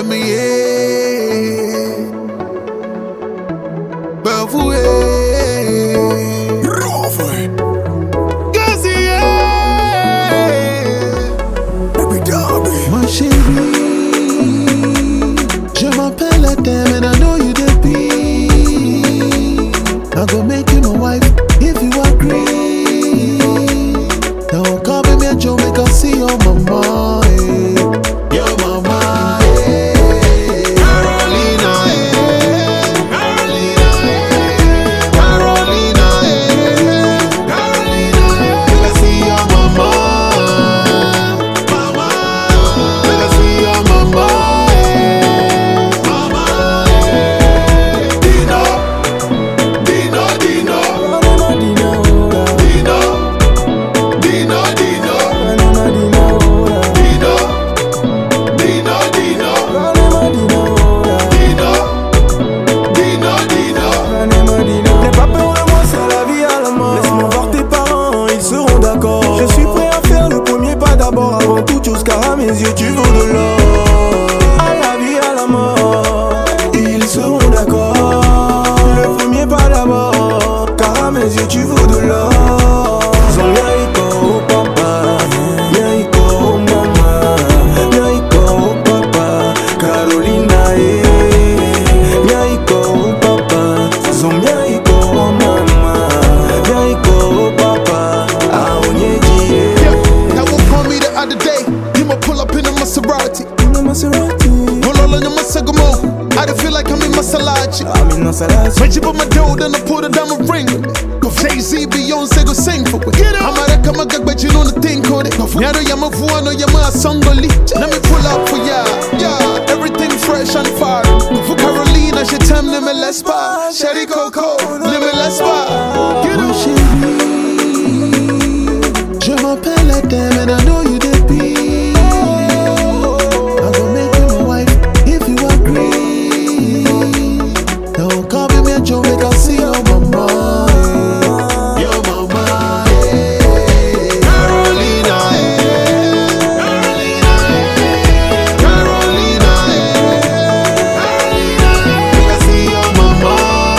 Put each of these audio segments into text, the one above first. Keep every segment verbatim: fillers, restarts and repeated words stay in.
me yeah. Bafoué. Rafoué. Gazier. Baby Darby. Ma chérie, je m'appelle Adam and I know you the be. I go make you my wife if you agree. Now come with me and Joe, make us see your mama. Eh. Your mama. Eh. Carolina. Eh. Carolina. Eh. Carolina. Eh. Carolina. Eh. Make us see your mama. Mama. Make us see your mama. Eh. Mama. Eh. Dino. Dino. Dino. Dino. Dino. Dino. Dino. N'aie pas peur de moi, c'est la vie à la mort. Laisse-moi voir tes parents, ils seront d'accord. Je suis prêt à faire le premier pas d'abord. Avant toute chose, car à mes yeux tu vaux de l'or. À la vie à la mort, ils seront d'accord. Le premier pas d'abord, car à mes yeux tu vaux de l'or. Zonyaiko, oh papa, Nyaiko, oh mama, Nyaiko, oh papa, Carolina, eh. Nyaiko, oh papa, Zonyaiko, oh mama, Nyaiko, oh papa, Aonyeji, eh. Yeah, that one call me the other day. You ma pull up in a Maserati. In a Maserati, Roll all on your Masagamo. I don't feel like I'm in Masalachi. I'm in Maserati. When you put my dough, then I put a diamond ring with it. Go Jay-Z, Beyonce, go sing for it. I'm a reka magag, but you know the thing called it. Nyaro yama vuano yama songoli. Let me pull up for ya. Yeah, everything fresh and fire. For Carolina, she tell me let's buy. Sherry Coco, let me let's buy. Get up. Je m'appelle Adam and I know you the be. I go make you my wife if you agree. Now come with me and Joe, make us see your mama. Eh. Your mama. Eh. Carolina. Eh. Carolina. Eh. Carolina. Eh. Carolina. Make us see your mama.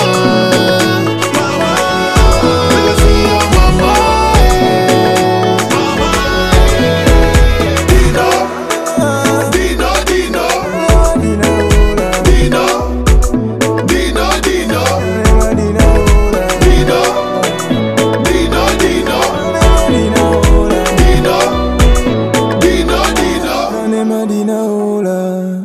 Mama. Make us see your mama. Eh. Mama. Eh. Dino. Dino. Dino. Dino. Dino. Dino. Dino. Dino. Dino. Dino. Dino. Dino. Dino. Dino. Madina, oh là.